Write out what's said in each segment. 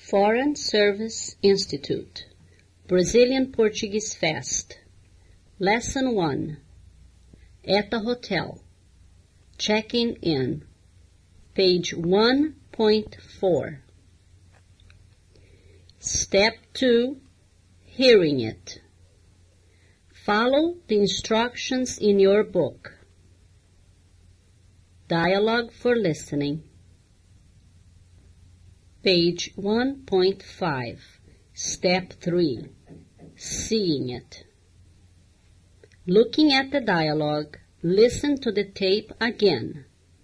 Foreign Service Institute, Brazilian Portuguese Fest, Lesson 1, at the hotel, checking in, page 1.4. Step 2, hearing it. Follow the instructions in your book. Dialogue for listening. Page 1.5, Step 3, seeing it. Looking at the dialogue, listen to the tape again.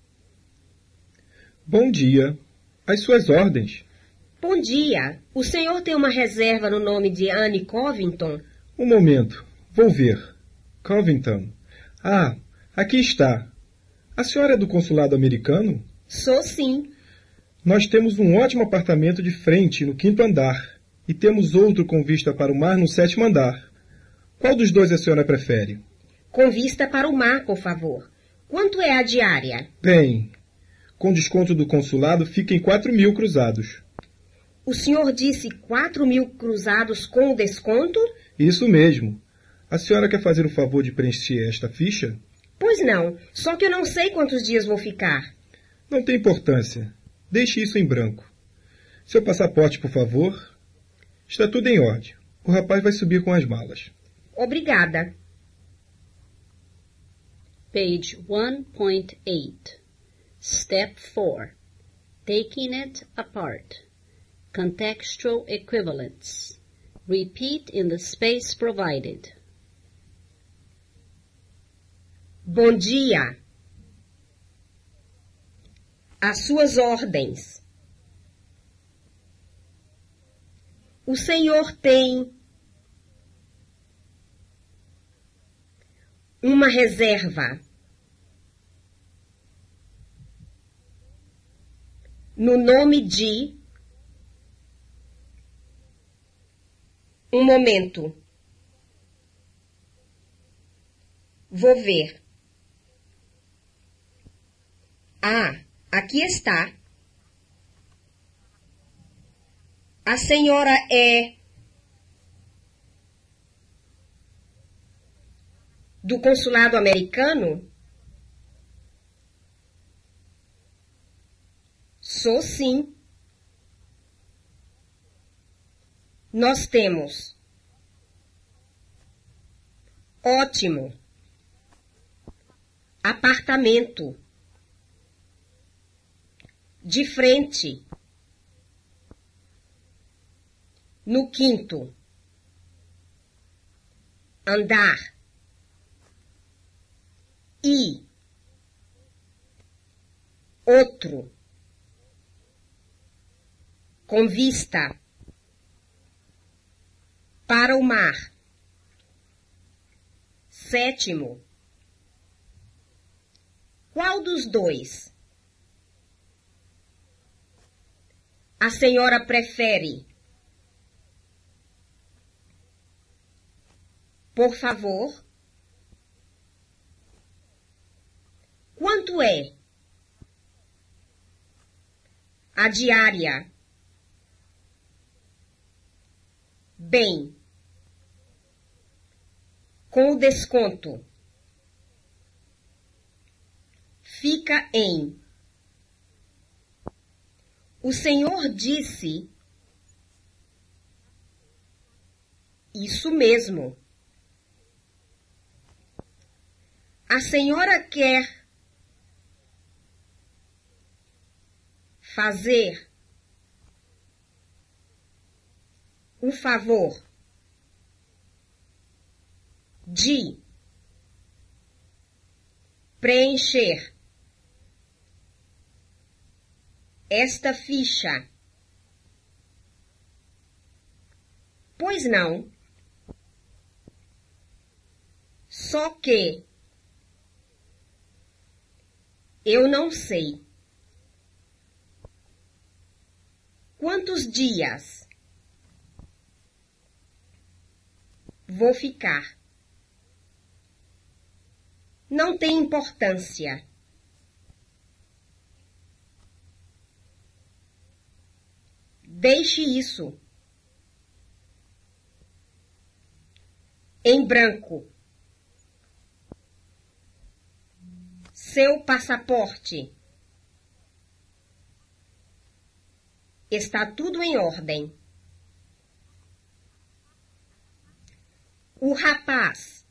Bom dia. Às suas ordens. Bom dia. O senhor tem uma reserva no nome de Anne Covington? Um momento. Vou ver. Covington. Ah, aqui está. A senhora é do consulado americano? Sou sim. Nós temos um ótimo apartamento de frente no 5º andar e temos outro com vista para o mar no 7º andar. Qual dos dois a senhora prefere? Com vista para o mar, por favor. Quanto é a diária? Bem, com desconto do consulado fica em 4.000 cruzados. O senhor disse 4.000 cruzados com o desconto? Isso mesmo. A senhora quer fazer o favor de preencher esta ficha? Pois não, só que eu não sei quantos dias vou ficar. Não tem importância. Deixe isso em branco. Seu passaporte, por favor. Está tudo em ordem. O rapaz vai subir com as malas. Obrigada. Page 1.8, Step 4, taking it apart. Contextual equivalents. Repeat in the space provided. Bom dia. Às suas ordens. O senhor tem uma reserva no nome de... Um momento. Vou ver. Ah, aqui está. A senhora é do consulado americano? Sou sim. Nós temos. Ótimo. Apartamento. De frente. No 5º andar. E outro. Com vista para o mar. 7º. Qual dos dois a senhora prefere? Por favor. Quanto é a diária? Bem, com o desconto, fica em... O senhor disse... Isso mesmo. A senhora quer fazer o favor de preencher esta ficha? Pois não. Só que eu não sei. Quantos dias vou ficar? Não tem importância. Deixe isso. Em branco. Seu passaporte. Está tudo em ordem. O rapaz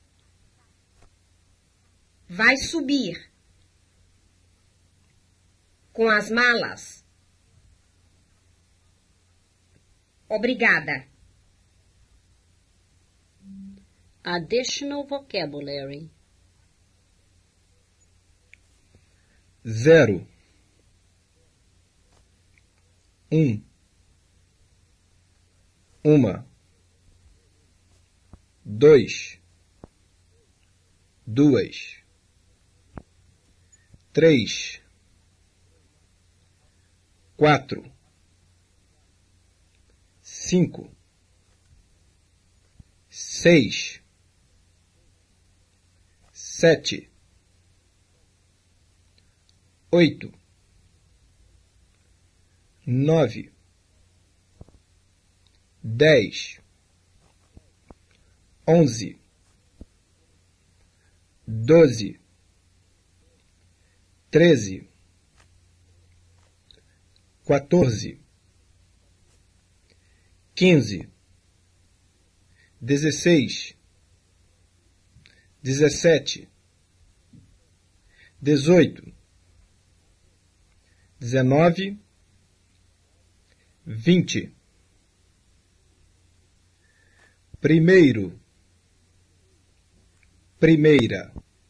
vai subir com as malas. Obrigada. Additional vocabulary. 0 uma 2 duas 3 4 5 6 7 8 9 10 11 12 13 14 15 16 17 18 19 20 primeiro primeira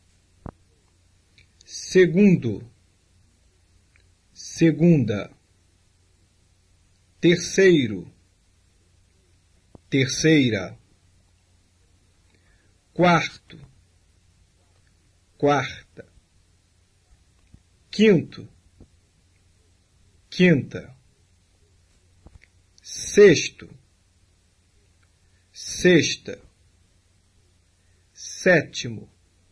segundo segunda terceiro terceira quarto quarta quinto quinta sexto sexta sétimo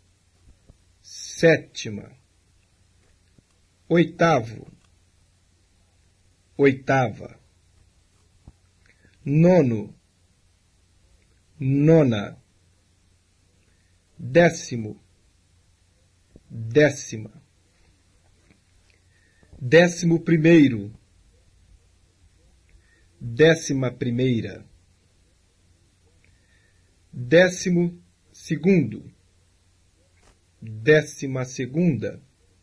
sétima oitavo oitava nono nona décimo décima 11º 11ª 12º 12ª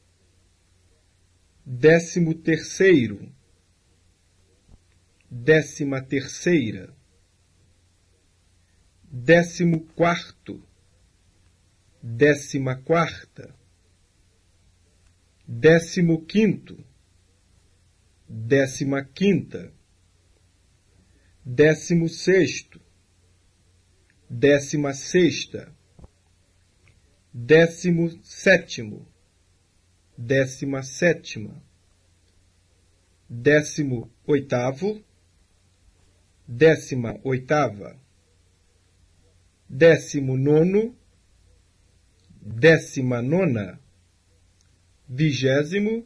13º 13ª 14º 14ª 15º 15ª 16º 16ª 17º 17ª 18º 18ª 19º 19ª 20º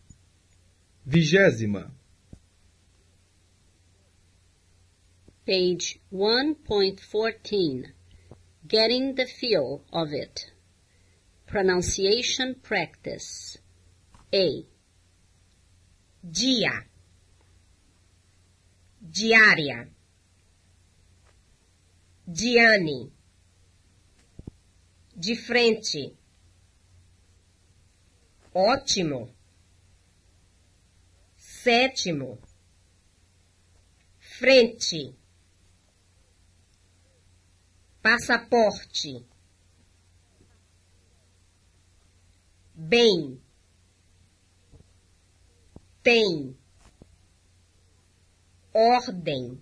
20ª. Page 1.14. Getting the feel of it. Pronunciation practice. A. Dia. Diária. Diane. De frente. Ótimo. Sétimo. Frente. Passaporte. Bem. Tem. Ordem.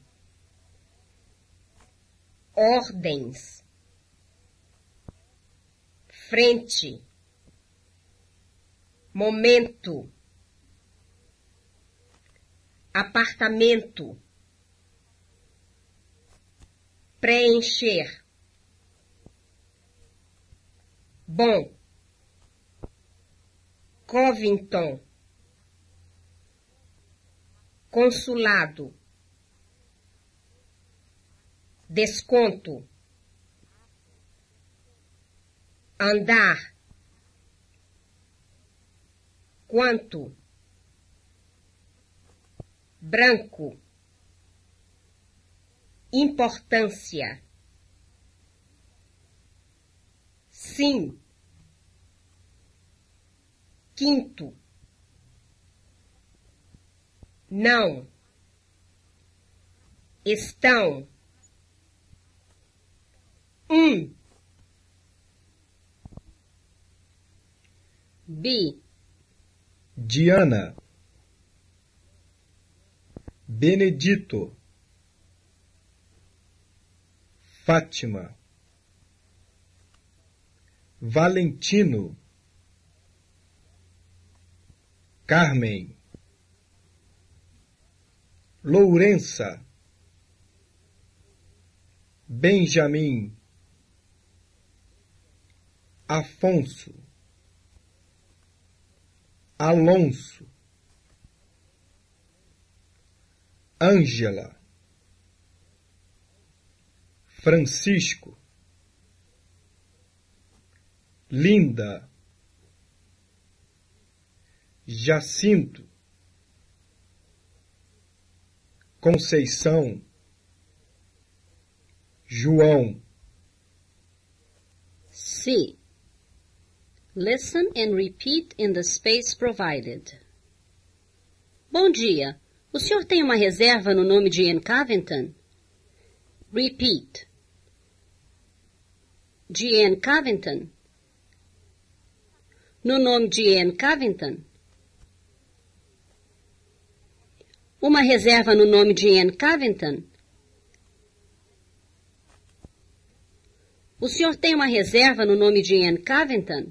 Ordens. Frente. Momento. Apartamento. Preencher. Bom. Covington. consulado, desconto, andar, quanto, branco, importância, sim, quinto, não, estão, B. Diana, Benedito, Fátima, Valentino, Carmen, Lourença, Benjamin, Afonso, Alonso, Ângela, Francisco, Linda, Jacinto, Conceição, João. C. Listen and repeat in the space provided. Bom dia. O senhor tem uma reserva no nome de Anne Cavington? Repeat. De Anne Cavington. No nome de Anne Cavington. Uma reserva no nome de Anne Cavington. O senhor tem uma reserva no nome de Anne Cavington?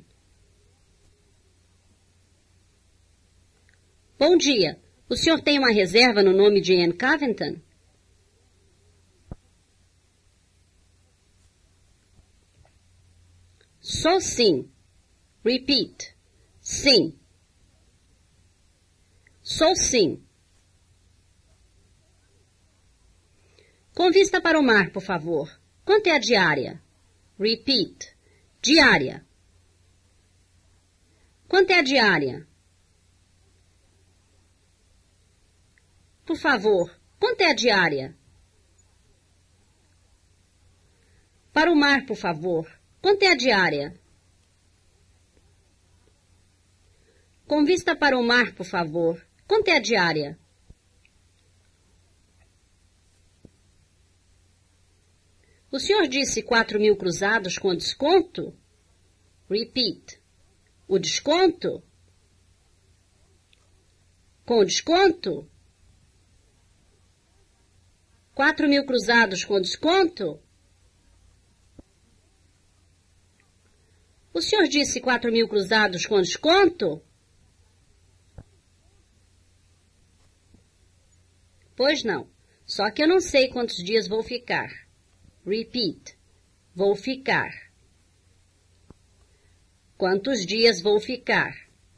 Bom dia. O senhor tem uma reserva no nome de Anne Cavington? Só sim. Repeat. Sim. Só sim. Com vista para o mar, por favor. Quanto é a diária? Repeat. Diária. Quanto é a diária? Por favor, quanto é a diária? Para o mar, por favor. Quanto é a diária? Com vista para o mar, por favor. Quanto é a diária? O senhor disse 4.000 cruzados com desconto? Repeat. O desconto? Com desconto? 4.000 cruzados com desconto? O senhor disse 4.000 cruzados com desconto? Pois não. Só que eu não sei quantos dias vou ficar. Repeat. Vou ficar. Quantos dias vou ficar?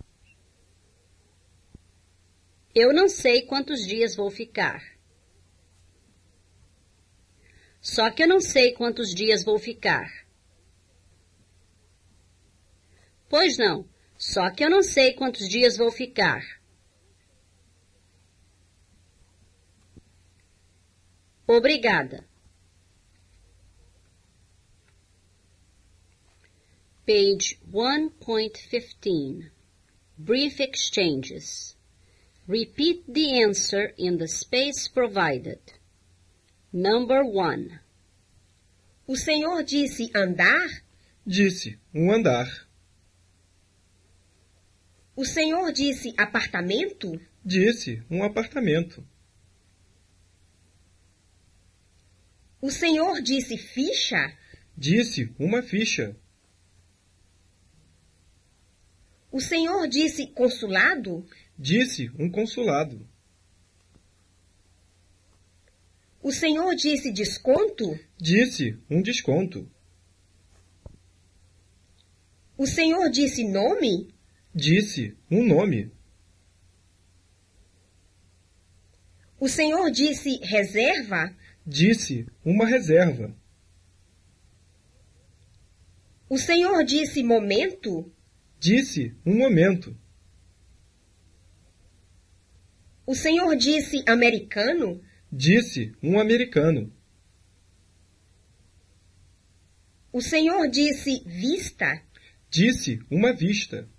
Eu não sei quantos dias vou ficar. Só que eu não sei quantos dias vou ficar. Pois não. Só que eu não sei quantos dias vou ficar. Obrigada. Page 1.15. Brief exchanges. Repeat the answer in the space provided. Number 1. O senhor disse andar? Disse, um andar. O senhor disse apartamento? Disse, um apartamento. O senhor disse ficha? Disse, uma ficha. O senhor disse consulado? Disse, um consulado. O senhor disse desconto? Disse, um desconto. O senhor disse nome? Disse, um nome. O senhor disse reserva? Disse uma reserva. O senhor disse momento? Disse um momento. O senhor disse americano? Disse um americano. O senhor disse vista? Disse uma vista.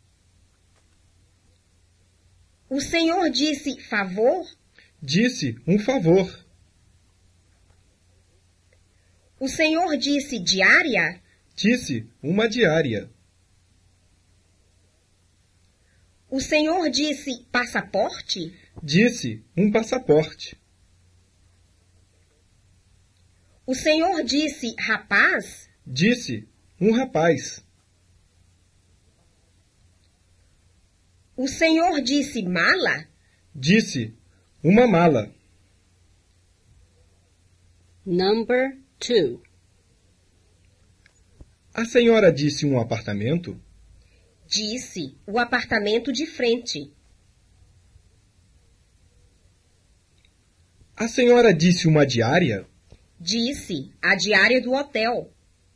O senhor disse favor? Disse um favor. O senhor disse diária? Disse uma diária. O senhor disse passaporte? Disse um passaporte. O senhor disse rapaz? Disse um rapaz. O senhor disse mala? Disse uma mala. Number 2. A senhora disse um apartamento? Disse o apartamento de frente. A senhora disse uma diária? Disse a diária do hotel.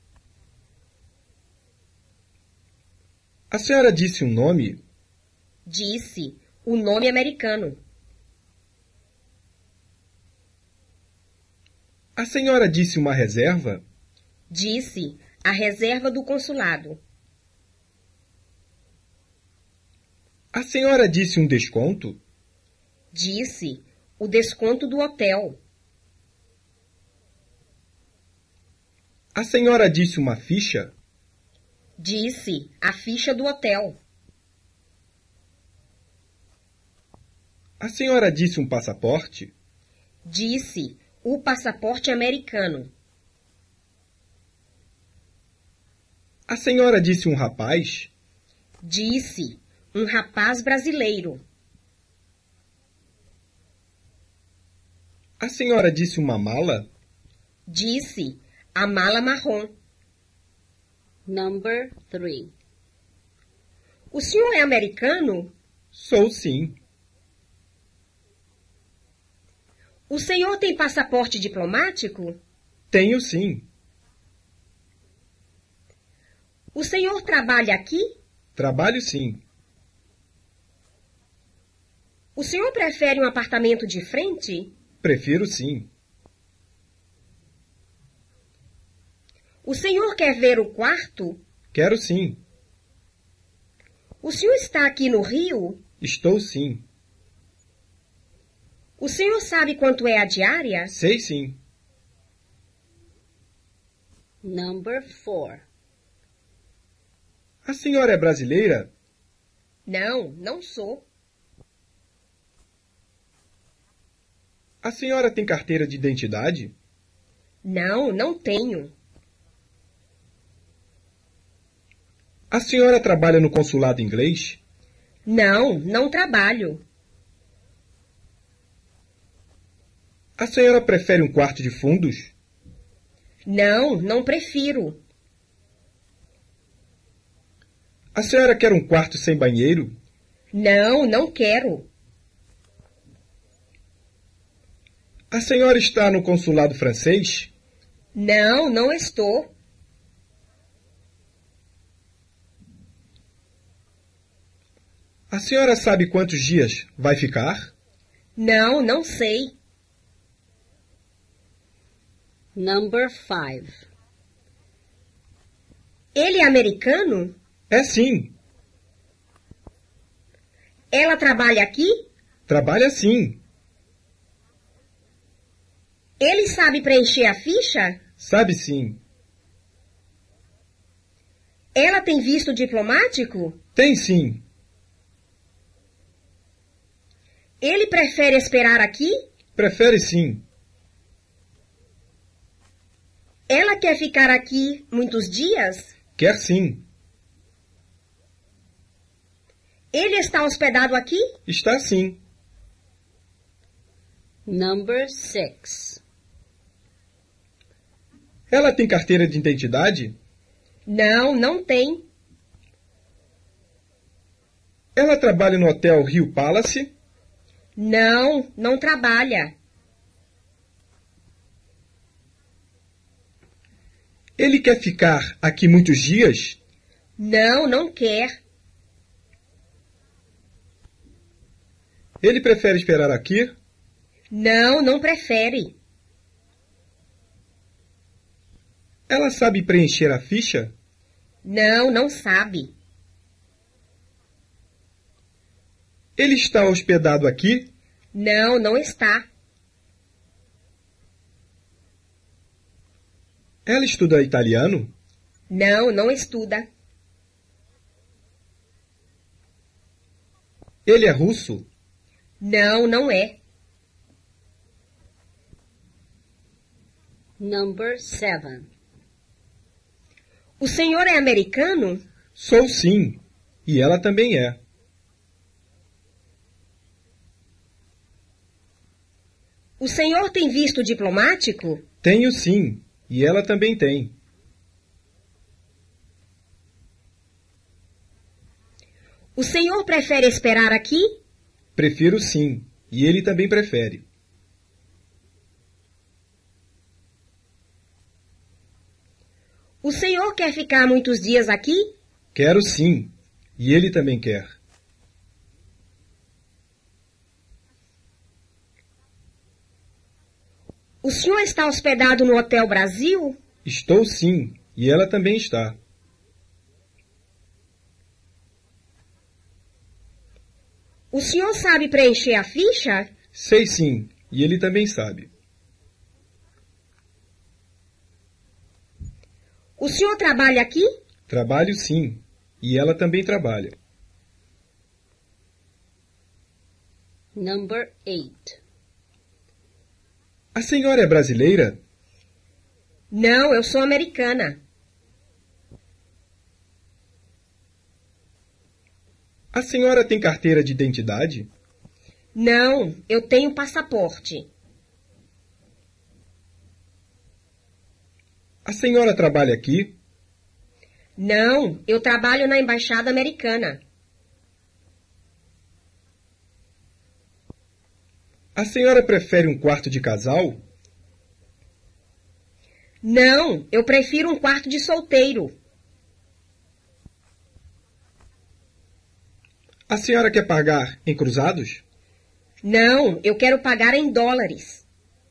A senhora disse um nome? Disse o nome americano. A senhora disse uma reserva? Disse a reserva do consulado. A senhora disse um desconto? Disse o desconto do hotel. A senhora disse uma ficha? Disse a ficha do hotel. A senhora disse um passaporte? Disse o passaporte americano. A senhora disse um rapaz? Disse um rapaz brasileiro. A senhora disse uma mala? Disse a mala marrom. Number 3. O senhor é americano? Sou sim. O senhor tem passaporte diplomático? Tenho sim. O senhor trabalha aqui? Trabalho sim. O senhor prefere um apartamento de frente? Prefiro sim. O senhor quer ver o quarto? Quero sim. O senhor está aqui no Rio? Estou sim. O senhor sabe quanto é a diária? Sei sim. Number 4. A senhora é brasileira? Não, não sou. A senhora tem carteira de identidade? Não, não tenho. A senhora trabalha no consulado inglês? Não, não trabalho. A senhora prefere um quarto de fundos? Não, não prefiro. A senhora quer um quarto sem banheiro? Não, não quero. A senhora está no consulado francês? Não, não estou. A senhora sabe quantos dias vai ficar? Não, não sei. Number 5. Ele é americano? É sim. Ela trabalha aqui? Trabalha sim. Ele sabe preencher a ficha? Sabe sim. Ela tem visto diplomático? Tem sim. Ele prefere esperar aqui? Prefere sim. Ela quer ficar aqui muitos dias? Quer sim. Ele está hospedado aqui? Está sim. Number 6. Ela tem carteira de identidade? Não, não tem. Ela trabalha no Hotel Rio Palace? Não, não trabalha. Ele quer ficar aqui muitos dias? Não, não quer. Ele prefere esperar aqui? Não, não prefere. Ela sabe preencher a ficha? Não, não sabe. Ele está hospedado aqui? Não, não está. Ela estuda italiano? Não, não estuda. Ele é russo? Não, não é. Number 7. O senhor é americano? Sou sim, e ela também é. O senhor tem visto diplomático? Tenho sim, e ela também tem. O senhor prefere esperar aqui? Prefiro sim, e ele também prefere. O senhor quer ficar muitos dias aqui? Quero sim, e ele também quer. O senhor está hospedado no Hotel Brasil? Estou sim, e ela também está. O senhor sabe preencher a ficha? Sei sim, e ele também sabe. O senhor trabalha aqui? Trabalho sim, e ela também trabalha. Number 8. A senhora é brasileira? Não, eu sou americana. A senhora tem carteira de identidade? Não, eu tenho passaporte. A senhora trabalha aqui? Não, eu trabalho na embaixada americana. A senhora prefere um quarto de casal? Não, eu prefiro um quarto de solteiro. A senhora quer pagar em cruzados? Não, eu quero pagar em dólares.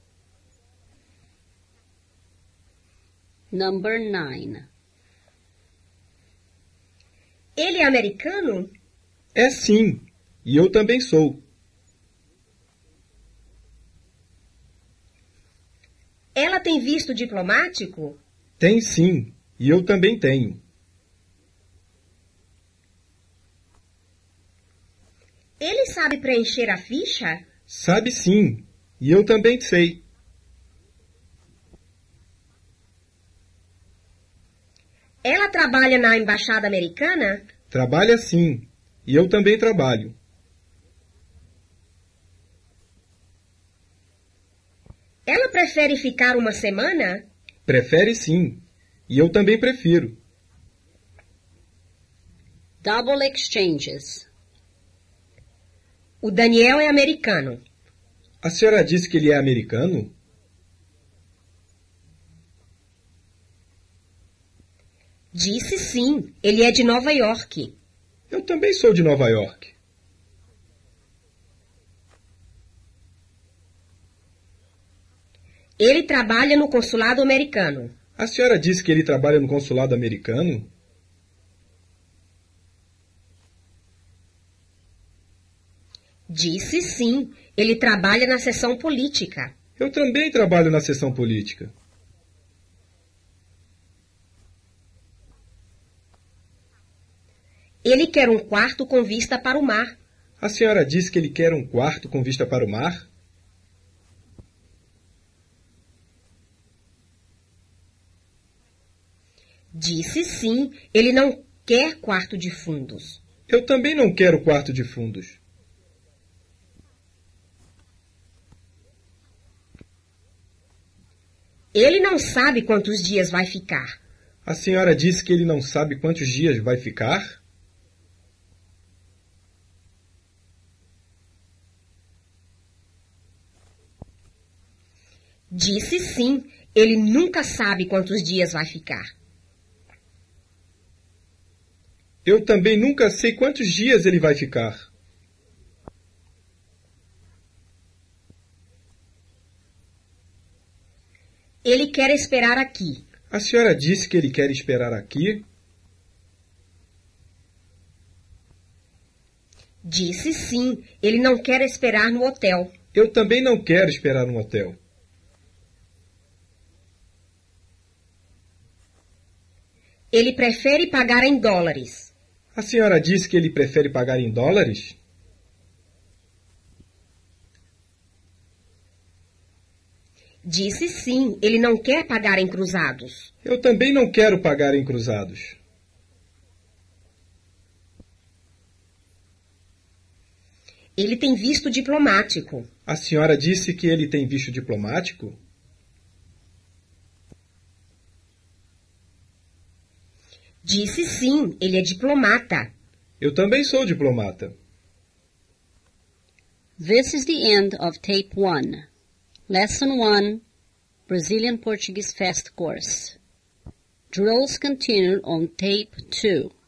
Number 9. Ele é americano? É sim, e eu também sou. Ela tem visto diplomático? Tem sim, e eu também tenho. Ele sabe preencher a ficha? Sabe sim, e eu também sei. Ela trabalha na embaixada americana? Trabalha sim, e eu também trabalho. Ela prefere ficar uma semana? Prefere sim, e eu também prefiro. Double exchanges. O Daniel é americano. A senhora disse que ele é americano? Disse sim, ele é de Nova York. Eu também sou de Nova York. Ele trabalha no consulado americano. A senhora disse que ele trabalha no consulado americano? Disse sim, ele trabalha na seção política. Eu também trabalho na seção política. Ele quer um quarto com vista para o mar. A senhora disse que ele quer um quarto com vista para o mar? Disse sim, ele não quer quarto de fundos. Eu também não quero quarto de fundos. Ele não sabe quantos dias vai ficar. A senhora disse que ele não sabe quantos dias vai ficar? Disse sim. Ele nunca sabe quantos dias vai ficar. Eu também nunca sei quantos dias ele vai ficar. Ele quer esperar aqui. A senhora disse que ele quer esperar aqui? Disse sim. Ele não quer esperar no hotel. Eu também não quero esperar no hotel. Ele prefere pagar em dólares. A senhora disse que ele prefere pagar em dólares? Disse sim. Ele não quer pagar em cruzados. Eu também não quero pagar em cruzados. Ele tem visto diplomático. A senhora disse que ele tem visto diplomático? Disse sim, ele é diplomata. Eu também sou diplomata. This is the end of Tape 1. Lesson 1, Brazilian Portuguese Fast Course. Drills continue on Tape 2.